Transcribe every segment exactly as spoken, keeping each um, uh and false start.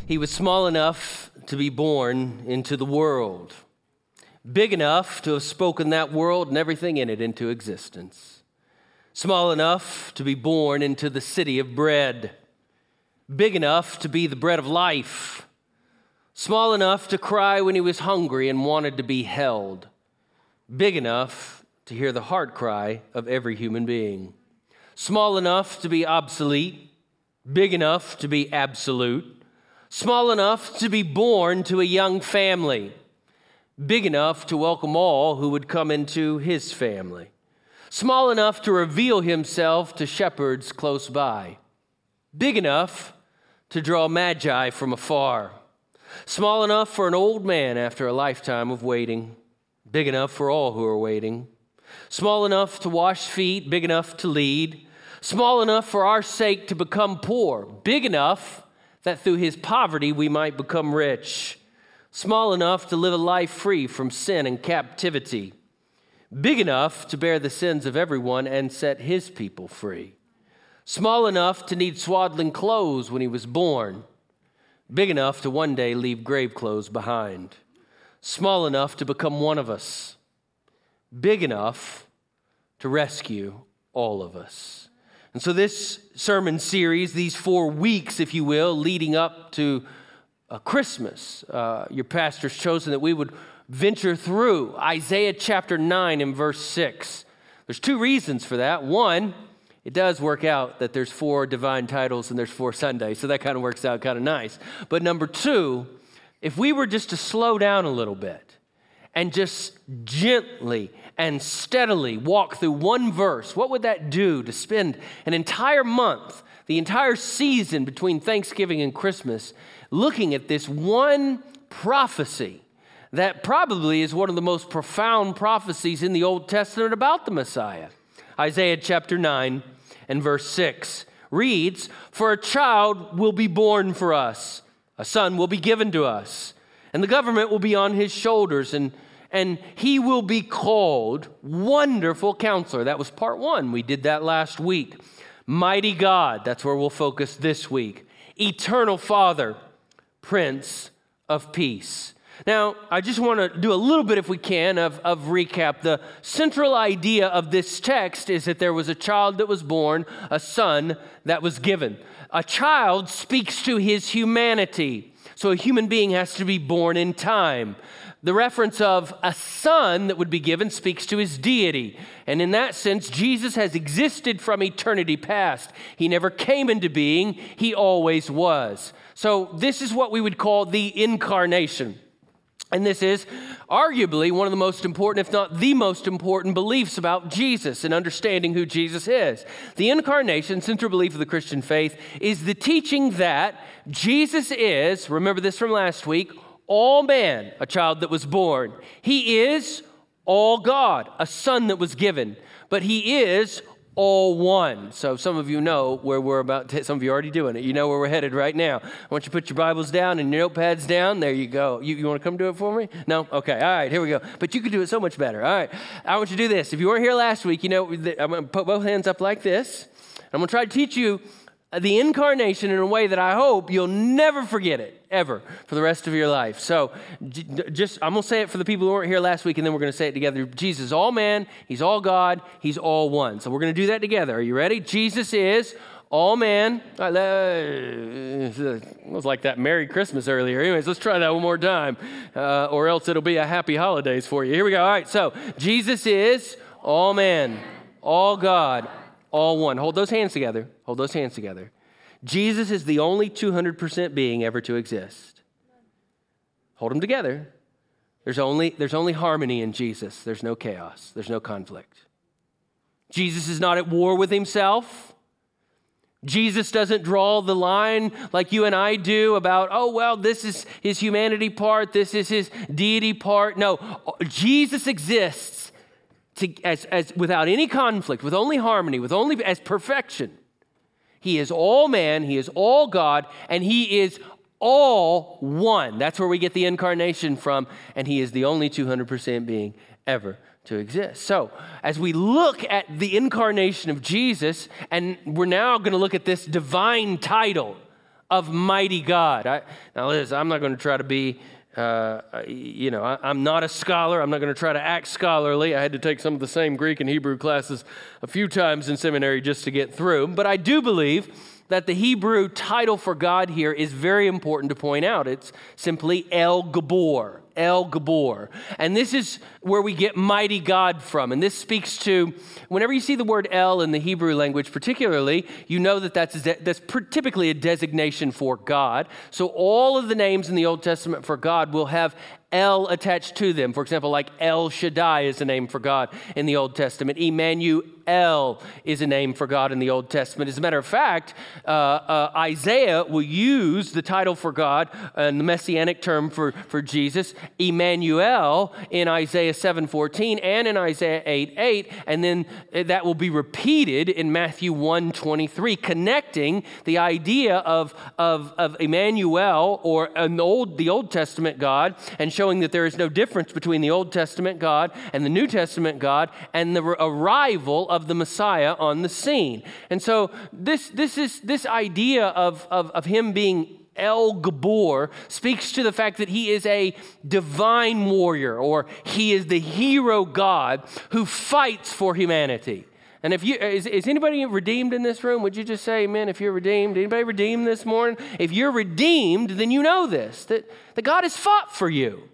He was small enough to be born into the world, big enough to have spoken that world and everything in it into existence, small enough to be born into the city of bread, big enough to be the bread of life, small enough to cry when he was hungry and wanted to be held, big enough to hear the heart cry of every human being, small enough to be obsolete, big enough to be absolute, small enough to be born to a young family, big enough to welcome all who would come into his family, small enough to reveal himself to shepherds close by, big enough to draw magi from afar, small enough for an old man after a lifetime of waiting, big enough for all who are waiting, small enough to wash feet, big enough to lead, small enough for our sake to become poor, big enough that through his poverty we might become rich, small enough to live a life free from sin and captivity, big enough to bear the sins of everyone and set his people free, small enough to need swaddling clothes when he was born, big enough to one day leave grave clothes behind, small enough to become one of us, big enough to rescue all of us. And so this sermon series, these four weeks, if you will, leading up to uh, Christmas, uh, your pastor's chosen that we would venture through Isaiah chapter nine and verse six. There's two reasons for that. One, it does work out that there's four divine titles and there's four Sundays, so that kind of works out kind of nice. But number two, if we were just to slow down a little bit and just gently and steadily walk through one verse, what would that do to spend an entire month, the entire season between Thanksgiving and Christmas, looking at this one prophecy that probably is one of the most profound prophecies in the Old Testament about the Messiah? Isaiah chapter nine and verse six reads, "For a child will be born for us, a son will be given to us, and the government will be on his shoulders, and And he will be called Wonderful Counselor." That was part one. We did that last week. Mighty God, that's where we'll focus this week. Eternal Father, Prince of Peace. Now, I just want to do a little bit, if we can, of, of recap. The central idea of this text is that there was a child that was born, a son that was given. A child speaks to his humanity. So a human being has to be born in time. The reference of a son that would be given speaks to his deity. And in that sense, Jesus has existed from eternity past. He never came into being. He always was. So this is what we would call the incarnation. And this is arguably one of the most important, if not the most important, beliefs about Jesus and understanding who Jesus is. The incarnation, central belief of the Christian faith, is the teaching that Jesus is, remember this from last week, all man, a child that was born. He is all God, a son that was given. But he is all one. So some of you know where we're about to, some of you are already doing it. You know where we're headed right now. I want you to put your Bibles down and your notepads down. There you go. You, you want to come do it for me? No? Okay. All right. Here we go. But you can do it so much better. All right. I want you to do this. If you weren't here last week, you know, I'm going to put both hands up like this. I'm going to try to teach you the incarnation in a way that I hope you'll never forget it, ever, for the rest of your life. So just, I'm going to say it for the people who weren't here last week, and then we're going to say it together. Jesus is all man, he's all God, he's all one. So we're going to do that together. Are you ready? Jesus is all man. It was like that Merry Christmas earlier. Anyways, let's try that one more time, uh, or else it'll be a happy holidays for you. Here we go. All right, so Jesus is all man, all God, all one. Hold those hands together. Hold those hands together. Jesus is the only two hundred percent being ever to exist. Hold them together. There's only, there's only harmony in Jesus. There's no chaos. There's no conflict. Jesus is not at war with himself. Jesus doesn't draw the line like you and I do about, oh, well, this is his humanity part. This is his deity part. No, Jesus exists To, as, as without any conflict, with only harmony, with only as perfection. He is all man, he is all God, and he is all one. That's where we get the incarnation from, and he is the only two hundred percent being ever to exist. So, as we look at the incarnation of Jesus, and we're now going to look at this divine title of mighty God. I, now, Liz, I'm not going to try to be, uh, you know, I, I'm not a scholar. I'm not going to try to act scholarly. I had to take some of the same Greek and Hebrew classes a few times in seminary just to get through. But I do believe that the Hebrew title for God here is very important to point out. It's simply El Gabor, El Gabor. And this is where we get mighty God from. And this speaks to, whenever you see the word El in the Hebrew language particularly, you know that that's, that's typically a designation for God. So all of the names in the Old Testament for God will have El attached to them. For example, like El Shaddai is a name for God in the Old Testament. Emmanuel is a name for God in the Old Testament. As a matter of fact, uh, uh, Isaiah will use the title for God and the messianic term for, for Jesus, Emmanuel, in Isaiah seven fourteen and in Isaiah eight eight, and then that will be repeated in Matthew one twenty-three, connecting the idea of, of, of Emmanuel, or an old, the Old Testament God, and showing that there is no difference between the Old Testament God and the New Testament God, and the arrival of the Messiah on the scene. And so this, this is this idea of, of, of him being El Gabor speaks to the fact that he is a divine warrior, or he is the hero God who fights for humanity. And if you, is, is anybody redeemed in this room? Would you just say amen if you're redeemed? Anybody redeemed this morning? If you're redeemed, then you know this, that, that God has fought for you,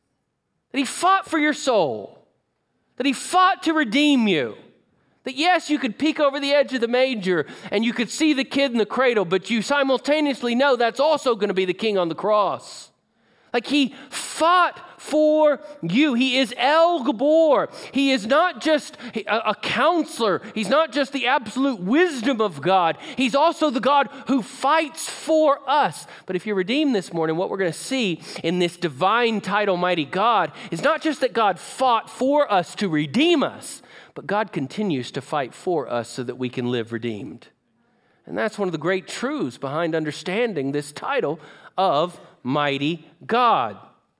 that he fought for your soul, that he fought to redeem you. That yes, you could peek over the edge of the manger and you could see the kid in the cradle, but you simultaneously know that's also going to be the king on the cross. Like he fought for you. He is El Gabor. He is not just a, a counselor. He's not just the absolute wisdom of God. He's also the God who fights for us. But if you're redeemed this morning, what we're going to see in this divine title, Mighty God, is not just that God fought for us to redeem us, but God continues to fight for us so that we can live redeemed. And that's one of the great truths behind understanding this title of Mighty God.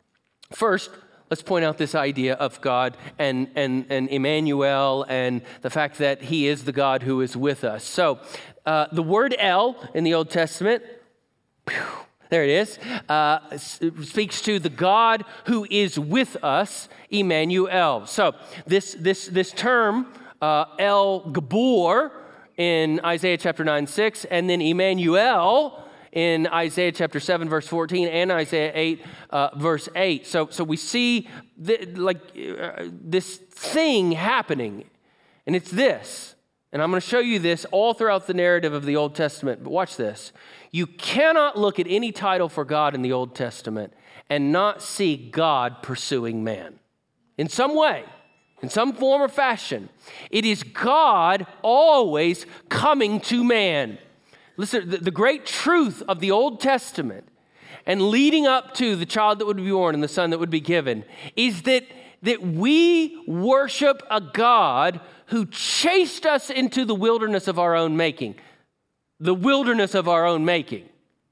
First, let's point out this idea of God and, and, and Emmanuel and the fact that he is the God who is with us. So uh, the word El in the Old Testament, whew, there it is, uh, speaks to the God who is with us, Emmanuel. So this, this, this term, uh, El Gabor in Isaiah chapter nine, six, and then Emmanuel in Isaiah chapter seven, verse fourteen, and Isaiah eight, uh, verse eight. So, so we see the, like uh, this thing happening, and it's this. And I'm going to show you this all throughout the narrative of the Old Testament. But watch this. You cannot look at any title for God in the Old Testament and not see God pursuing man. In some way, in some form or fashion, it is God always coming to man. Listen, the, the great truth of the Old Testament and leading up to the child that would be born and the son that would be given is that, that we worship a God who chased us into the wilderness of our own making, the wilderness of our own making,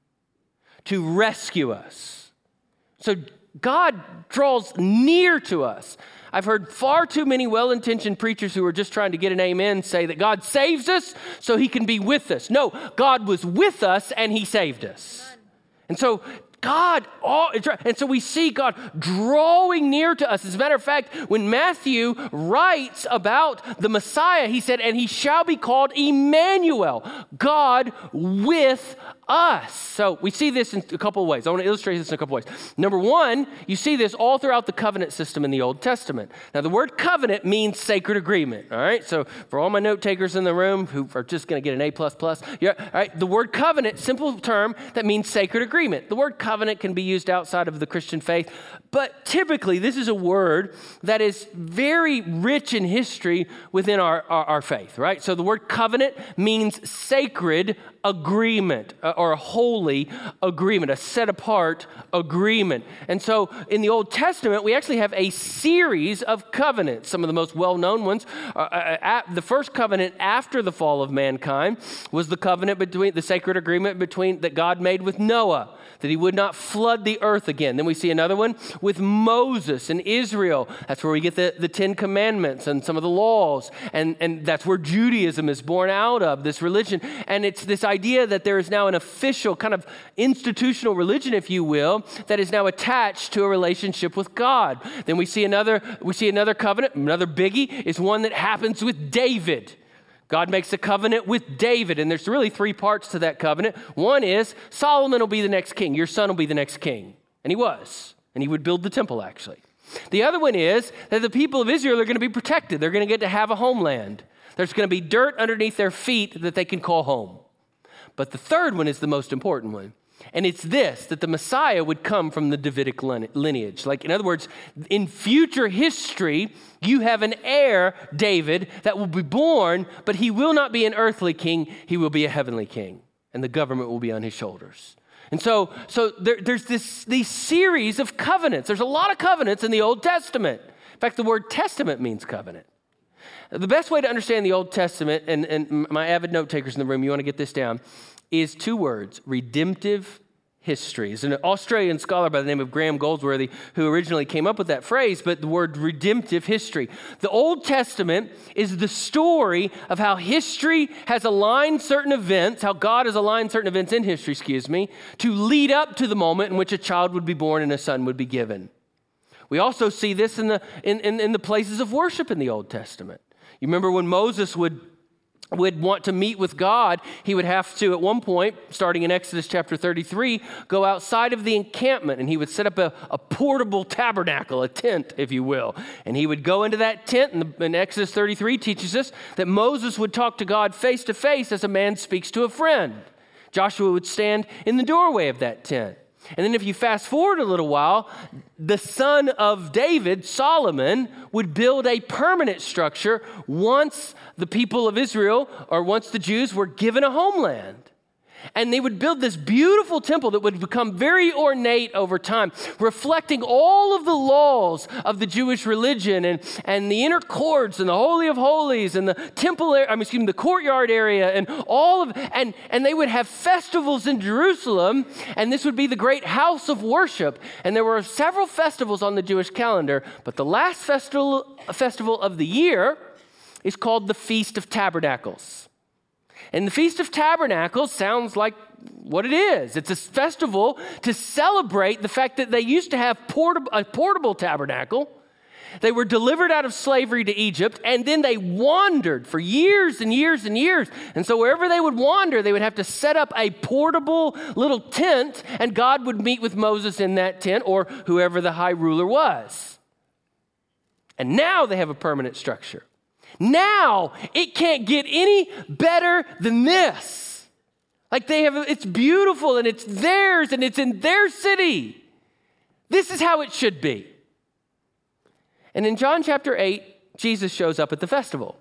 to rescue us. So God draws near to us. I've heard far too many well-intentioned preachers who are just trying to get an amen say that God saves us so he can be with us. No, God was with us and he saved us. And so God, all, and so we see God drawing near to us. As a matter of fact, when Matthew writes about the Messiah, he said, and he shall be called Emmanuel, God with us. So we see this in a couple of ways. I want to illustrate this in a couple of ways. Number one, you see this all throughout the covenant system in the Old Testament. Now, the word covenant means sacred agreement, all right? So for all my note takers in the room who are just going to get an A plus plus, yeah, all right, the word covenant, simple term that means sacred agreement. The word covenant can be used outside of the Christian faith, but typically this is a word that is very rich in history within our, our, our faith, right? So the word covenant means sacred agreement, uh, or a holy agreement, a set-apart agreement. And so in the Old Testament, we actually have a series of covenants. Some of the most well-known ones, uh, at the first covenant after the fall of mankind was the covenant between, the sacred agreement between that God made with Noah, that he would not flood the earth again. Then we see another one with Moses and Israel. That's where we get the, the Ten Commandments and some of the laws. And, and that's where Judaism is born out of, this religion. And it's this idea that there is now an official kind of institutional religion, if you will, that is now attached to a relationship with God. Then we see another, we see another covenant, another biggie is one that happens with David. God makes a covenant with David, and there's really three parts to that covenant. One is Solomon will be the next king. Your son will be the next king. And he was. And he would build the temple, actually. The other one is that the people of Israel are going to be protected. They're going to get to have a homeland. There's going to be dirt underneath their feet that they can call home. But the third one is the most important one. And it's this, that the Messiah would come from the Davidic lineage. Like, in other words, in future history, you have an heir, David, that will be born, but he will not be an earthly king. He will be a heavenly king, and the government will be on his shoulders. And so, so there, there's this these series of covenants. There's a lot of covenants in the Old Testament. In fact, the word testament means covenant. The best way to understand the Old Testament, and, and my avid note takers in the room, you want to get this down, is two words, redemptive history. There's an Australian scholar by the name of Graham Goldsworthy who originally came up with that phrase, but the word redemptive history. The Old Testament is the story of how history has aligned certain events, how God has aligned certain events in history, excuse me, to lead up to the moment in which a child would be born and a son would be given. We also see this in the in, in, in the places of worship in the Old Testament. You remember when Moses would would want to meet with God, he would have to, at one point, starting in Exodus chapter thirty-three, go outside of the encampment, and he would set up a, a portable tabernacle, a tent, if you will. And he would go into that tent, and, the, and Exodus thirty-three teaches us that Moses would talk to God face to face as a man speaks to a friend. Joshua would stand in the doorway of that tent. And then if you fast forward a little while, the son of David, Solomon, would build a permanent structure once the people of Israel, or once the Jews were given a homeland. And they would build this beautiful temple that would become very ornate over time, reflecting all of the laws of the Jewish religion and, and the inner courts and the Holy of Holies and the temple, I mean, excuse me, the courtyard area and all of, and, and they would have festivals in Jerusalem, and this would be the great house of worship. And there were several festivals on the Jewish calendar, but the last festival, festival of the year is called the Feast of Tabernacles. And the Feast of Tabernacles sounds like what it is. It's a festival to celebrate the fact that they used to have portable, a portable tabernacle. They were delivered out of slavery to Egypt, and then they wandered for years and years and years. And so wherever they would wander, they would have to set up a portable little tent, and God would meet with Moses in that tent, or whoever the high ruler was. And now they have a permanent structure. Now, it can't get any better than this. Like they have, it's beautiful and it's theirs and it's in their city. This is how it should be. And in John chapter eight, Jesus shows up at the festival.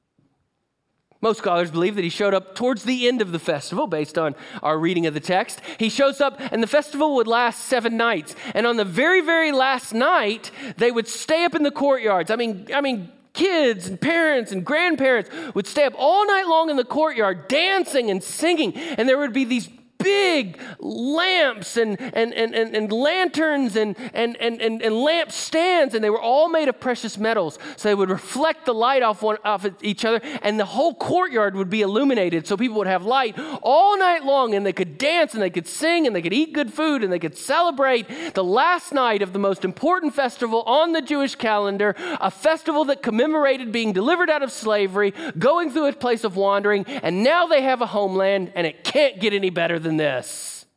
Most scholars believe that he showed up towards the end of the festival based on our reading of the text. He shows up and the festival would last seven nights. And on the very, very last night, they would stay up in the courtyards. I mean, I mean, kids and parents and grandparents would stay up all night long in the courtyard dancing and singing. And there would be these big lamps and, and, and, and, and lanterns and, and, and, and, and lamp stands, and they were all made of precious metals. So they would reflect the light off, one, off each other, and the whole courtyard would be illuminated so people would have light all night long, and they could dance and they could sing and they could eat good food and they could celebrate the last night of the most important festival on the Jewish calendar, a festival that commemorated being delivered out of slavery, going through a place of wandering, and now they have a homeland, and it can't get any better than this.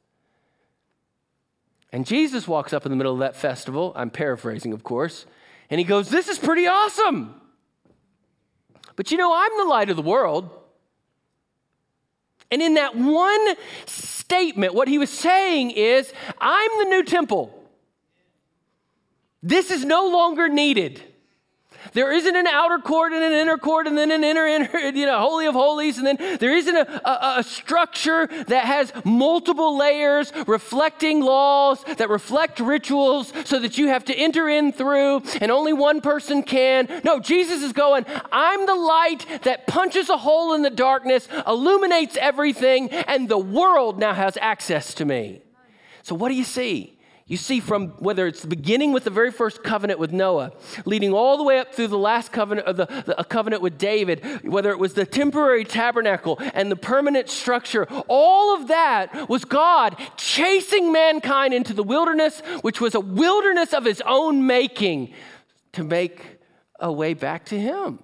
And Jesus walks up in the middle of that festival, I'm paraphrasing, of course, and he goes, "This is pretty awesome. But you know, I'm the light of the world." And in that one statement, what he was saying is, I'm the new temple. This is no longer needed. There isn't an outer court and an inner court and then an inner, inner you know, holy of holies. And then there isn't a, a, a structure that has multiple layers reflecting laws that reflect rituals so that you have to enter in through and only one person can. No, Jesus is going, I'm the light that punches a hole in the darkness, illuminates everything, and the world now has access to me. So what do you see? You see, from whether it's the beginning with the very first covenant with Noah, leading all the way up through the last covenant, of the, the a covenant with David, whether it was the temporary tabernacle and the permanent structure, all of that was God chasing mankind into the wilderness, which was a wilderness of his own making, to make a way back to him.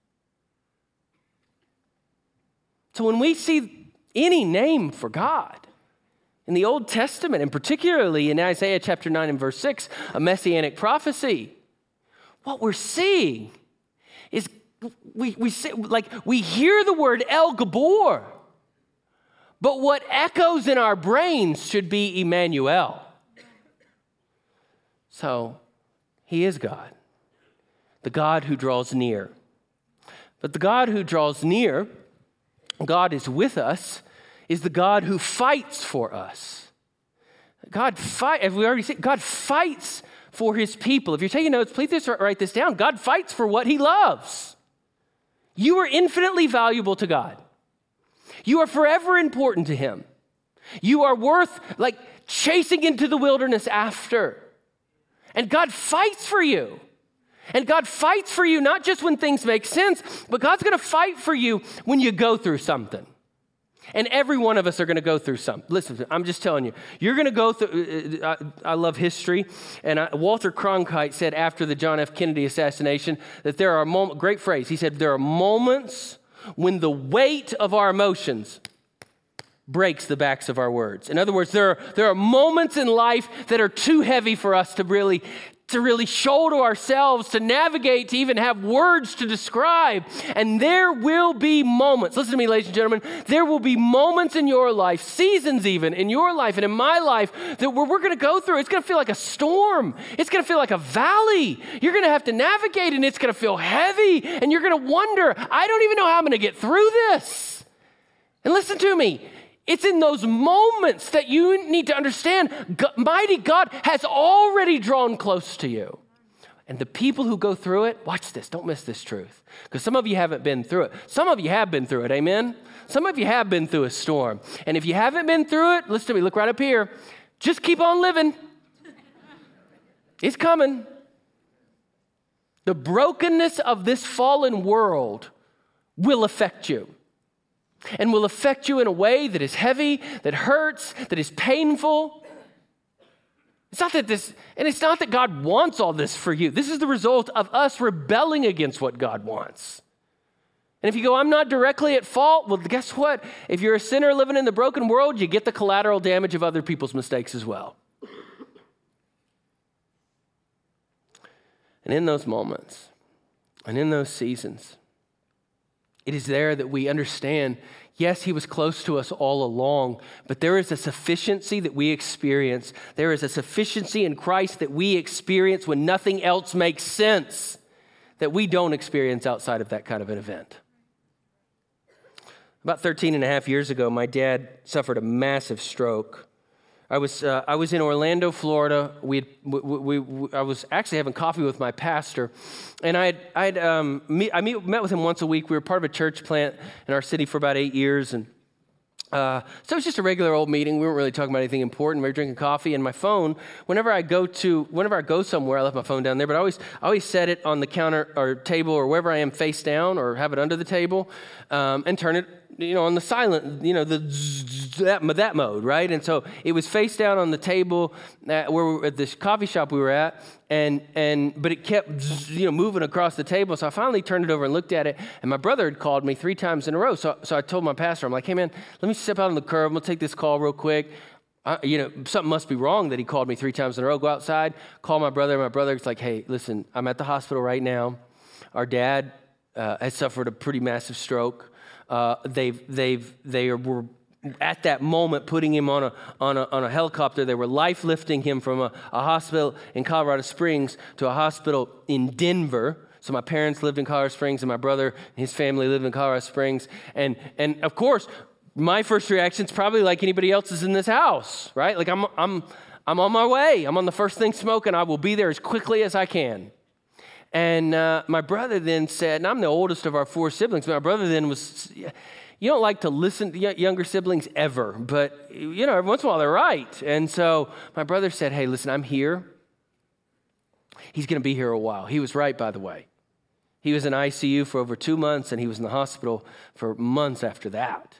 So when we see any name for God, in the Old Testament, and particularly in Isaiah chapter nine and verse six, a messianic prophecy, what we're seeing is we, we say, like we hear the word El Gabor, but what echoes in our brains should be Emmanuel. So he is God, the God who draws near. But the God who draws near, God is with us, is the God who fights for us. God fight, as we already said, God fights for his people. If you're taking notes, please just write this down. God fights for what he loves. You are infinitely valuable to God. You are forever important to him. You are worth like chasing into the wilderness after. And God fights for you. And God fights for you not just when things make sense, but God's going to fight for you when you go through something. And every one of us are going to go through something. Listen, I'm just telling you, you're going to go through, I, I love history, and I, Walter Cronkite said after the John F. Kennedy assassination that there are moments, great phrase, he said, there are moments when the weight of our emotions breaks the backs of our words. In other words, there are, there are moments in life that are too heavy for us to really to really show to ourselves, to navigate, to even have words to describe. And there will be moments, listen to me, ladies and gentlemen, there will be moments in your life, seasons even, in your life and in my life, that where we're going to go through, it's going to feel like a storm. It's going to feel like a valley. You're going to have to navigate, and it's going to feel heavy, and you're going to wonder, I don't even know how I'm going to get through this. And listen to me, it's in those moments that you need to understand God, mighty God has already drawn close to you. And the people who go through it, watch this, don't miss this truth. Because some of you haven't been through it. Some of you have been through it, amen? Some of you have been through a storm. And if you haven't been through it, listen to me, look right up here. Just keep on living. It's coming. The brokenness of this fallen world will affect you. And will affect you in a way that is heavy, that hurts, that is painful. It's not that this, and it's not that God wants all this for you. This is the result of us rebelling against what God wants. And if you go, I'm not directly at fault, well, guess what? If you're a sinner living in the broken world, you get the collateral damage of other people's mistakes as well. And in those moments, and in those seasons, it is there that we understand, yes, he was close to us all along, but there is a sufficiency that we experience. There is a sufficiency in Christ that we experience when nothing else makes sense that we don't experience outside of that kind of an event. About thirteen and a half years ago, my dad suffered a massive stroke. I was uh, I was in Orlando, Florida. We, we, we I was actually having coffee with my pastor, and I I um meet, I meet, met with him once a week. We were part of a church plant in our city for about eight years, and uh, so it was just a regular old meeting. We weren't really talking about anything important. We were drinking coffee, and my phone. Whenever I go to whenever I go somewhere, I left my phone down there, but I always I always set it on the counter or table or wherever I am, face down, or have it under the table, um, and turn it, you know, on the silent, you know, the that, that mode, right? And so it was face down on the table at, where we were, at this coffee shop we were at, and and but it kept, you know, moving across the table. So I finally turned it over and looked at it, and my brother had called me three times in a row. So so I told my pastor, I'm like, hey man, let me step out on the curb. I'm gonna take this call real quick. I, you know, something must be wrong that he called me three times in a row. Go outside, call my brother. My brother's like, hey, listen, I'm at the hospital right now. Our dad uh, has suffered a pretty massive stroke. Uh, they've they've they were at that moment putting him on a on a on a helicopter. They were life lifting him from a, a hospital in Colorado Springs to a hospital in Denver. So my parents lived in Colorado Springs, and my brother and his family lived in Colorado Springs. And and of course, my first reaction is probably like anybody else's in this house, right? Like I'm I'm I'm on my way. I'm on the first thing smoking. I will be there as quickly as I can. And uh, my brother then said, and I'm the oldest of our four siblings, but my brother then was, you don't like to listen to younger siblings ever, but, you know, every once in a while they're right. And so my brother said, hey, listen, I'm here. He's going to be here a while. He was right, by the way. He was in I C U for over two months, and he was in the hospital for months after that.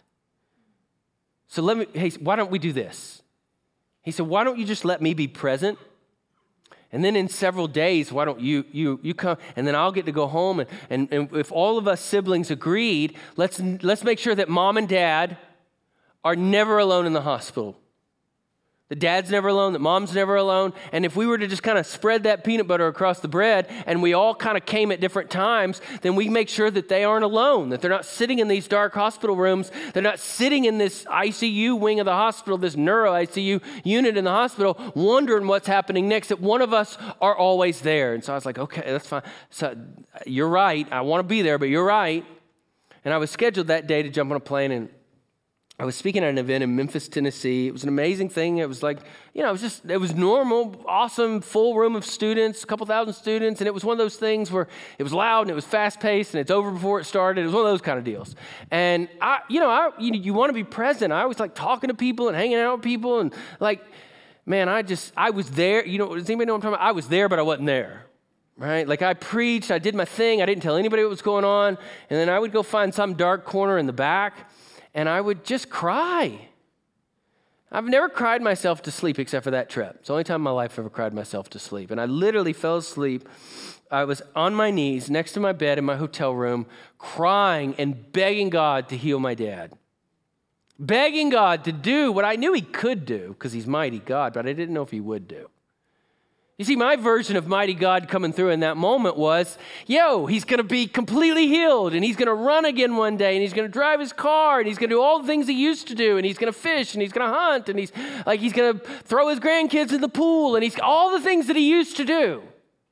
So let me, hey, why don't we do this? He said, why don't you just let me be present? And then in several days, why don't you you you come, and then I'll get to go home. And, and, and if all of us siblings agreed, let's let's make sure that mom and dad are never alone in the hospital. The dad's never alone, the mom's never alone. And if we were to just kind of spread that peanut butter across the bread and we all kind of came at different times, then we make sure that they aren't alone, that they're not sitting in these dark hospital rooms. They're not sitting in this I C U wing of the hospital, this neuro I C U unit in the hospital, wondering what's happening next, that one of us are always there. And so I was like, okay, that's fine. So you're right. I want to be there, but you're right. And I was scheduled that day to jump on a plane, and I was speaking at an event in Memphis, Tennessee. It was an amazing thing. It was like, you know, it was just, it was normal, awesome, full room of students, a couple thousand students. And it was one of those things where it was loud and it was fast paced and it's over before it started. It was one of those kind of deals. And I, you know, I, you, you want to be present. I always like talking to people and hanging out with people. And like, man, I just, I was there. You know, does anybody know what I'm talking about? I was there, but I wasn't there. Right? Like I preached, I did my thing. I didn't tell anybody what was going on. And then I would go find some dark corner in the back, and I would just cry. I've never cried myself to sleep except for that trip. It's the only time in my life I've ever cried myself to sleep. And I literally fell asleep. I was on my knees next to my bed in my hotel room, crying and begging God to heal my dad. Begging God to do what I knew he could do, because he's mighty God, but I didn't know if he would do. You see, my version of mighty God coming through in that moment was, yo, he's going to be completely healed, and he's going to run again one day, and he's going to drive his car, and he's going to do all the things he used to do, and he's going to fish, and he's going to hunt, and he's like he's going to throw his grandkids in the pool, and he's all the things that he used to do.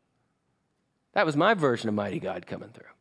That was my version of mighty God coming through.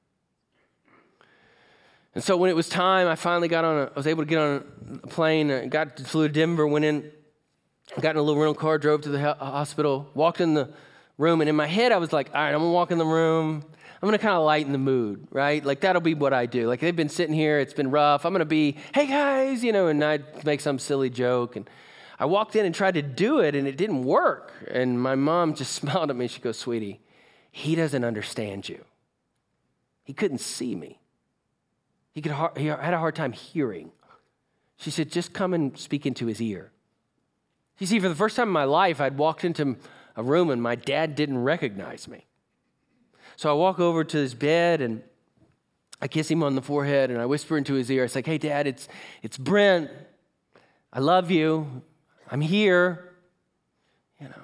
And so when it was time, I finally got on a, I was able to get on a plane, got flew to Denver, went in, got in a little rental car, drove to the hospital, walked in the room, and in my head I was like, all right, I'm going to walk in the room. I'm going to kind of lighten the mood, right? Like that'll be what I do. Like they've been sitting here, it's been rough. I'm going to be, hey guys, you know, and I'd make some silly joke. And I walked in and tried to do it, and it didn't work. And my mom just smiled at me. She goes, sweetie, he doesn't understand you. He couldn't see me. He, could, he had a hard time hearing. She said, just come and speak into his ear. You see, for the first time in my life, I'd walked into a room and my dad didn't recognize me. So I walk over to his bed and I kiss him on the forehead and I whisper into his ear. It's like, hey, Dad, it's it's Brent. I love you. I'm here. You know.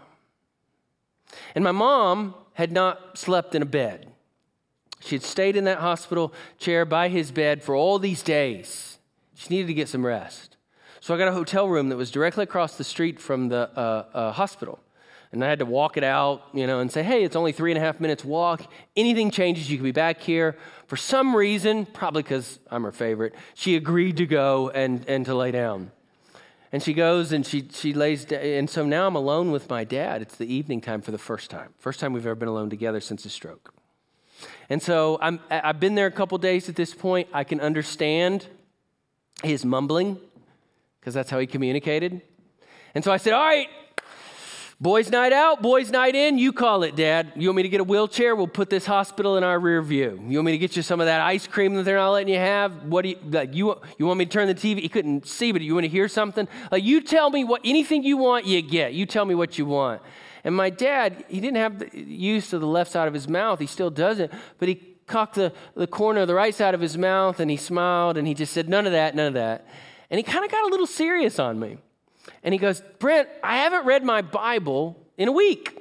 And my mom had not slept in a bed. She had stayed in that hospital chair by his bed for all these days. She needed to get some rest. So I got a hotel room that was directly across the street from the uh, uh, hospital. And I had to walk it out, you know, and say, hey, it's only three and a half minutes walk. Anything changes, you can be back here. For some reason, probably because I'm her favorite, she agreed to go and, and to lay down. And she goes and she she lays down. And so now I'm alone with my dad. It's the evening time for the first time. First time we've ever been alone together since his stroke. And so I'm, I've been there a couple days at this point. I can understand his mumbling, because that's how he communicated. And so I said, all right, boys' night out, boys' night in, you call it, Dad. You want me to get a wheelchair? We'll put this hospital in our rear view. You want me to get you some of that ice cream that they're not letting you have? What do you, like, you, you want me to turn the T V? He couldn't see, but you want to hear something? Like, you tell me what, anything you want, you get. You tell me what you want. And my dad, he didn't have the use of the left side of his mouth. He still doesn't, but he cocked the, the corner of the right side of his mouth, and he smiled, and he just said, none of that, none of that. And he kind of got a little serious on me. And he goes, Brent, I haven't read my Bible in a week.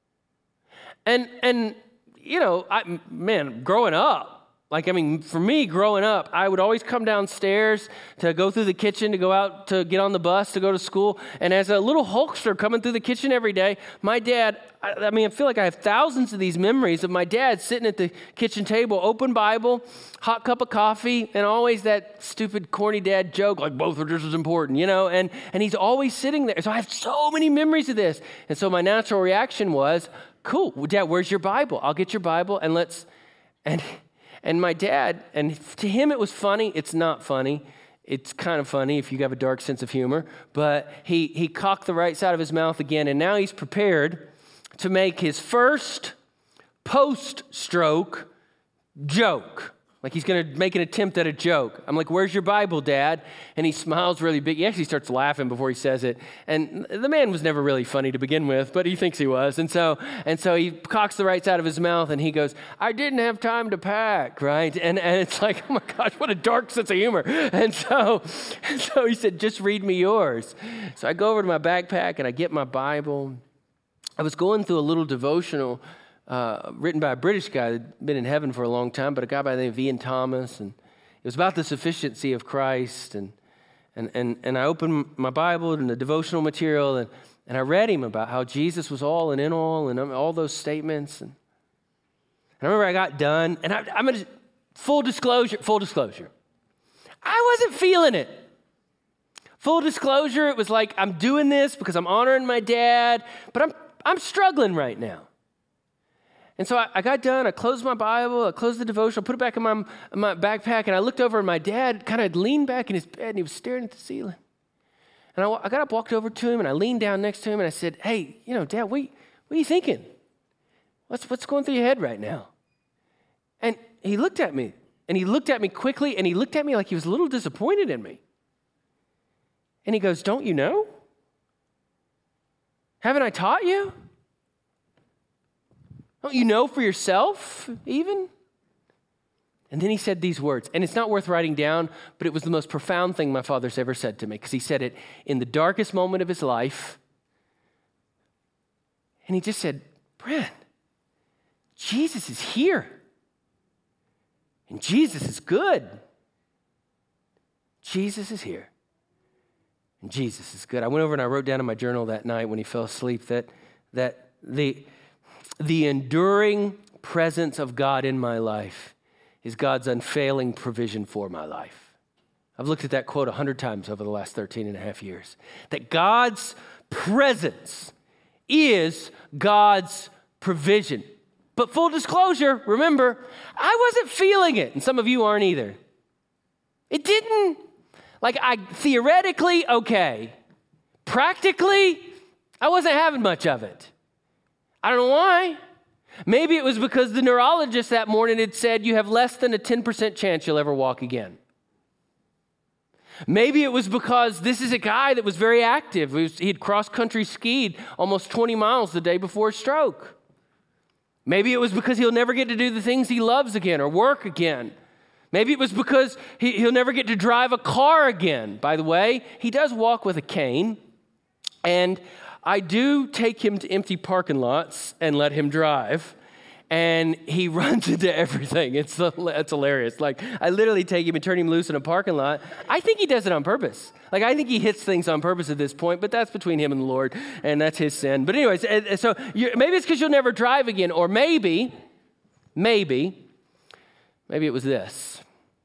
And, and you know, I, man, growing up, like, I mean, for me, growing up, I would always come downstairs to go through the kitchen, to go out to get on the bus, to go to school. And as a little Hulkster coming through the kitchen every day, my dad, I, I mean, I feel like I have thousands of these memories of my dad sitting at the kitchen table, open Bible, hot cup of coffee, and always that stupid, corny dad joke, like both are just as important, you know? And, and he's always sitting there. So I have so many memories of this. And so my natural reaction was, cool, Dad, where's your Bible? I'll get your Bible and let's... and. and my dad, and to him it was funny. It's not funny. It's kind of funny if you have a dark sense of humor, but he, he cocked the right side of his mouth again, and now he's prepared to make his first post-stroke joke. Like he's going to make an attempt at a joke. I'm like, where's your Bible, Dad? And he smiles really big. He actually starts laughing before he says it. And the man was never really funny to begin with, but he thinks he was. And so and so he cocks the right side of his mouth and he goes, I didn't have time to pack, right? And and it's like, oh my gosh, what a dark sense of humor. And so, and so he said, just read me yours. So I go over to my backpack and I get my Bible. I was going through a little devotional Uh, written by a British guy that had been in heaven for a long time, but a guy by the name of Ian Thomas, and it was about the sufficiency of Christ, and and and and I opened my Bible and the devotional material, and, and I read him about how Jesus was all and in all, and all those statements, and, and I remember I got done, and I, I'm gonna, full disclosure, full disclosure, I wasn't feeling it. Full disclosure, it was like I'm doing this because I'm honoring my dad, but I'm I'm struggling right now. And so I, I got done, I closed my Bible, I closed the devotional, put it back in my, in my backpack, and I looked over and my dad kind of leaned back in his bed and he was staring at the ceiling. And I, I got up, walked over to him, and I leaned down next to him and I said, hey, you know, Dad, what, what are you thinking? What's, what's going through your head right now? And he looked at me, and he looked at me quickly, and he looked at me like he was a little disappointed in me. And he goes, don't you know? Haven't I taught you? Don't you know for yourself, even? And then he said these words, and it's not worth writing down, but it was the most profound thing my father's ever said to me, because he said it in the darkest moment of his life. And he just said, Brent, Jesus is here. And Jesus is good. Jesus is here. And Jesus is good. I went over and I wrote down in my journal that night when he fell asleep that, that the... The enduring presence of God in my life is God's unfailing provision for my life. I've looked at that quote a hundred times over the last thirteen and a half years. That God's presence is God's provision. But full disclosure, remember, I wasn't feeling it, and some of you aren't either. It didn't, like I theoretically, okay. Practically, I wasn't having much of it. I don't know why. Maybe it was because the neurologist that morning had said you have less than a ten percent chance you'll ever walk again. Maybe it was because this is a guy that was very active. He, was, he had cross-country skied almost twenty miles the day before his stroke. Maybe it was because he'll never get to do the things he loves again or work again. Maybe it was because he, he'll never get to drive a car again. By the way, he does walk with a cane, and I do take him to empty parking lots and let him drive, and he runs into everything. It's, it's hilarious. Like, I literally take him and turn him loose in a parking lot. I think he does it on purpose. Like, I think he hits things on purpose at this point, but that's between him and the Lord, and that's his sin. But anyways, so maybe it's because you'll never drive again, or maybe, maybe, maybe it was this.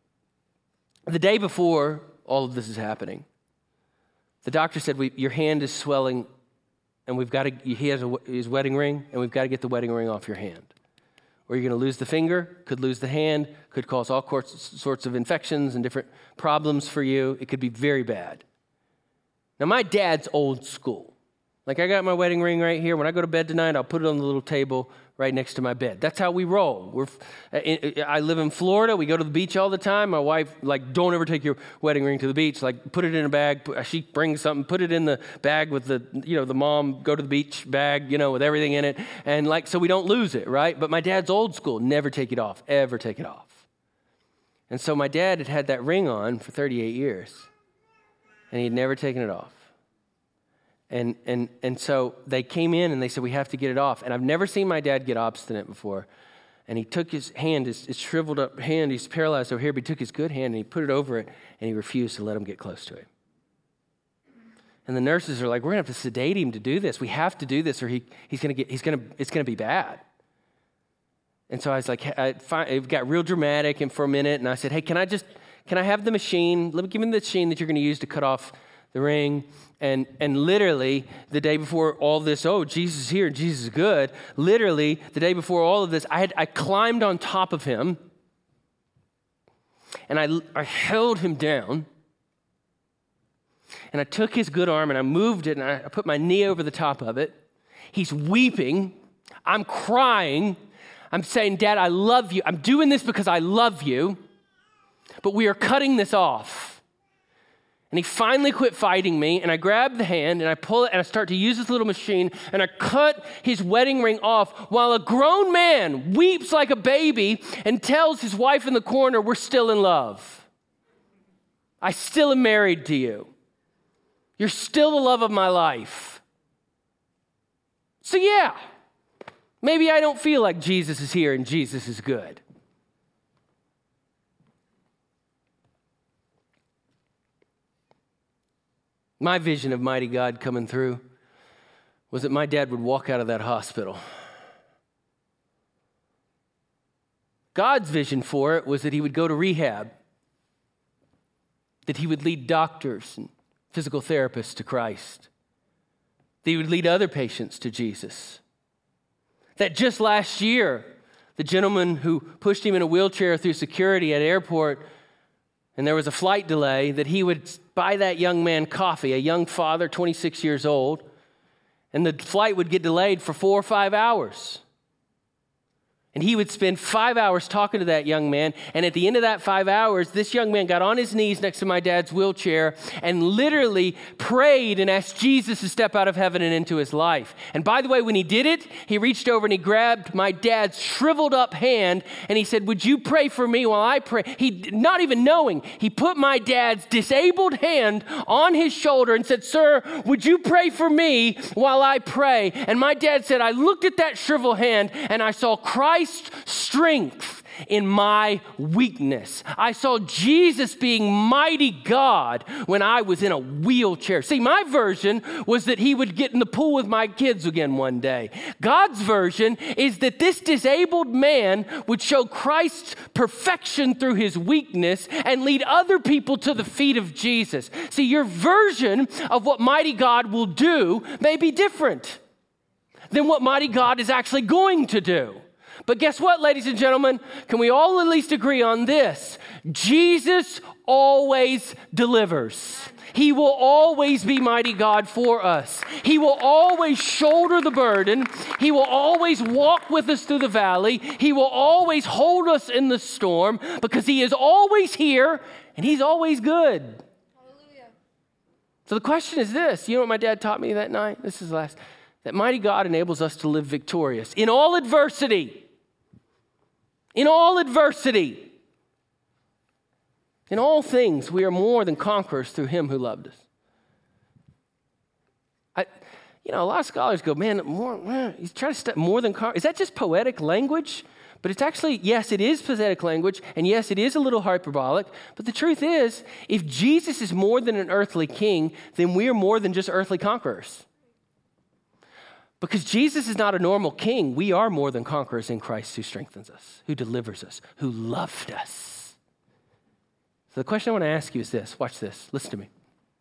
The day before all of this is happening, the doctor said, we, your hand is swelling, and we've got to, he has a, his wedding ring, and we've got to get the wedding ring off your hand. Or you're going to lose the finger, could lose the hand, could cause all sorts of infections and different problems for you. It could be very bad. Now, my dad's old school. Like, I got my wedding ring right here. When I go to bed tonight, I'll put it on the little table right next to my bed. That's how we roll. We're, I live in Florida. We go to the beach all the time. My wife, like, don't ever take your wedding ring to the beach. Like, put it in a bag. She brings something, put it in the bag with the, you know, the mom, go to the beach bag, you know, with everything in it. And, like, so we don't lose it, right? But my dad's old school. Never take it off. Ever take it off. And so my dad had had that ring on for thirty-eight years. And he'd never taken it off. And and and so they came in and they said, we have to get it off. And I've never seen my dad get obstinate before. And he took his hand, his, his shriveled up hand, he's paralyzed over here, but he took his good hand and he put it over it and he refused to let him get close to it. And the nurses are like, we're gonna have to sedate him to do this. We have to do this or he he's gonna get, he's gonna, it's gonna be bad. And so I was like, I find, it got real dramatic and for a minute and I said, hey, can I just, can I have the machine? Let me give me the machine that you're gonna use to cut off the ring. And and literally, the day before all this, oh, Jesus is here, Jesus is good. Literally, the day before all of this, I had I climbed on top of him, And I, I held him down, and I took his good arm and I moved it and I put my knee over the top of it. He's weeping. I'm crying. I'm saying, Dad, I love you. I'm doing this because I love you, but we are cutting this off. And he finally quit fighting me, and I grab the hand and I pull it and I start to use this little machine and I cut his wedding ring off while a grown man weeps like a baby and tells his wife in the corner, we're still in love. I still am married to you. You're still the love of my life. So yeah, maybe I don't feel like Jesus is here and Jesus is good. My vision of mighty God coming through was that my dad would walk out of that hospital. God's vision for it was that he would go to rehab, that he would lead doctors and physical therapists to Christ, that he would lead other patients to Jesus. That just last year, the gentleman who pushed him in a wheelchair through security at airport, and there was a flight delay, that he would buy that young man coffee, a young father, twenty-six years old, and the flight would get delayed for four or five hours. And he would spend five hours talking to that young man. And at the end of that five hours, this young man got on his knees next to my dad's wheelchair and literally prayed and asked Jesus to step out of heaven and into his life. And by the way, when he did it, he reached over and he grabbed my dad's shriveled up hand and he said, would you pray for me while I pray? He, not even knowing, he put my dad's disabled hand on his shoulder and said, sir, would you pray for me while I pray? And my dad said, I looked at that shriveled hand and I saw Christ strength in my weakness. I saw Jesus being mighty God when I was in a wheelchair. See, my version was that he would get in the pool with my kids again one day. God's version is that this disabled man would show Christ's perfection through his weakness and lead other people to the feet of Jesus. See, your version of what mighty God will do may be different than what mighty God is actually going to do. But guess what, ladies and gentlemen? Can we all at least agree on this? Jesus always delivers. He will always be mighty God for us. He will always shoulder the burden. He will always walk with us through the valley. He will always hold us in the storm because he is always here and he's always good. Hallelujah. So the question is this. You know what my dad taught me that night? This is the last. That mighty God enables us to live victorious in all adversity. In all adversity. In all things, we are more than conquerors through him who loved us. I, you know, a lot of scholars go, man, more, man, he's trying to step more than conquerors. Is that just poetic language? But it's actually, yes, it is poetic language, and yes, it is a little hyperbolic. But the truth is, if Jesus is more than an earthly king, then we are more than just earthly conquerors. Because Jesus is not a normal king. We are more than conquerors in Christ who strengthens us, who delivers us, who loved us. So the question I want to ask you is this. Watch this. Listen to me.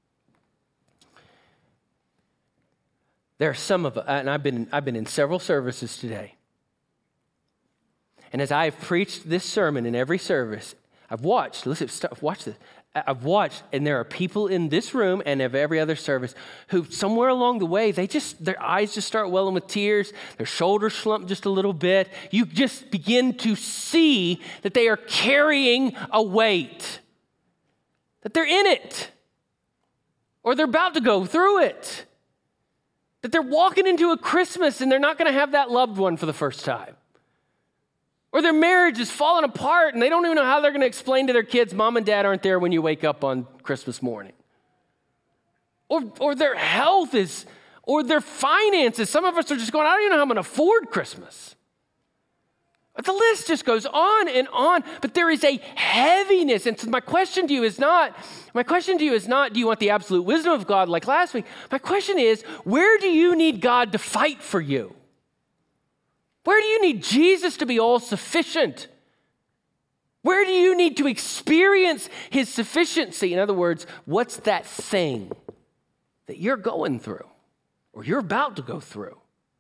There are some of us, and I've been, I've been in several services today. And as I have preached this sermon in every service, I've watched, listen, stop, watch this. I've watched, and there are people in this room and of every other service who somewhere along the way, they just, their eyes just start welling with tears, their shoulders slump just a little bit. You just begin to see that they are carrying a weight, that they're in it, or they're about to go through it, that they're walking into a Christmas and they're not going to have that loved one for the first time. Or their marriage is falling apart and they don't even know how they're going to explain to their kids, mom and dad aren't there when you wake up on Christmas morning. Or, or their health is, or their finances. Some of us are just going, I don't even know how I'm going to afford Christmas. But the list just goes on and on. But there is a heaviness. And so my question to you is not, my question to you is not, do you want the absolute wisdom of God like last week? My question is, where do you need God to fight for you? Where do you need Jesus to be all sufficient? Where do you need to experience his sufficiency? In other words, what's that thing that you're going through or you're about to go through?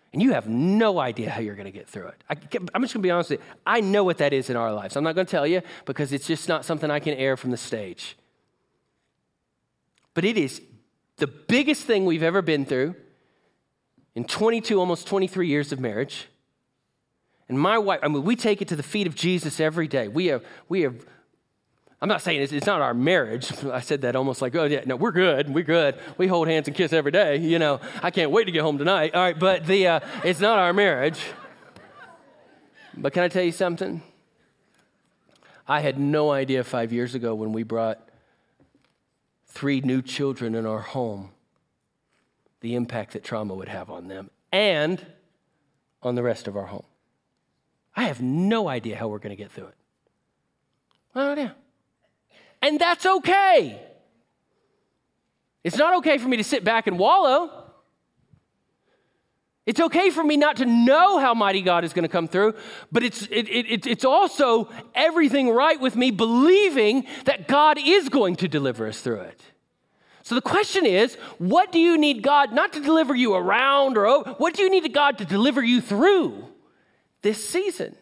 And you have no idea how you're going to get through it. I, I'm just going to be honest with you. I know what that is in our lives. I'm not going to tell you because it's just not something I can air from the stage. But it is the biggest thing we've ever been through in twenty-two, almost twenty-three years of marriage. And my wife, I mean, we take it to the feet of Jesus every day. We have, we have, I'm not saying it's, it's not our marriage. I said that almost like, oh yeah, no, we're good, we're good. We hold hands and kiss every day. You know, I can't wait to get home tonight. All right, but the uh, it's not our marriage. But can I tell you something? I had no idea five years ago when we brought three new children in our home, the impact that trauma would have on them and on the rest of our home. I have no idea how we're going to get through it. No idea. And that's okay. It's not okay for me to sit back and wallow. It's okay for me not to know how mighty God is going to come through, but it's it, it, it's also everything right with me believing that God is going to deliver us through it. So the question is, what do you need God not to deliver you around or over? What do you need God to deliver you through this season?